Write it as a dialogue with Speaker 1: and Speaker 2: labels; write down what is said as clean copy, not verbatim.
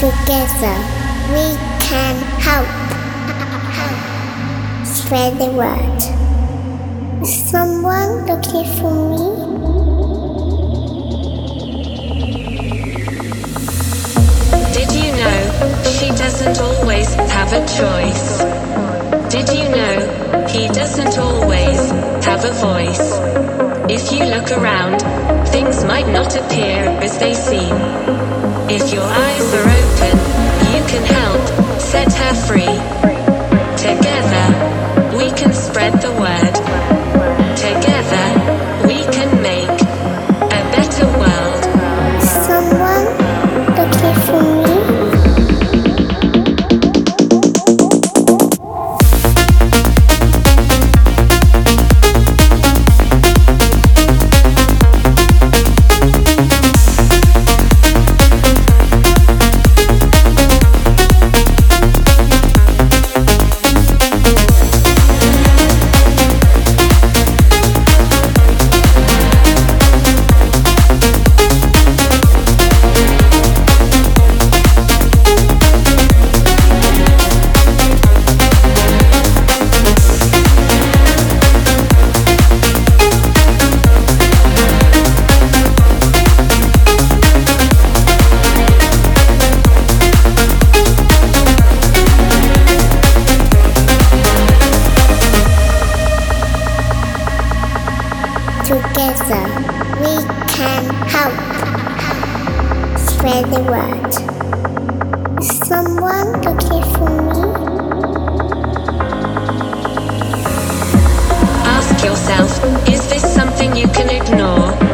Speaker 1: Together we can help spread the word. Is someone looking for me?
Speaker 2: Did you know she doesn't always have a choice? Did you know he doesn't always have a voice? If you look around, things might not appear as they seem. If your eyes are open, you can help set her free. Together, we can spread the word. Together, we can make a better world.
Speaker 1: Someone looking for me? Together we can help spread the word. Is someone looking for me?
Speaker 2: Ask yourself, is this something you can ignore?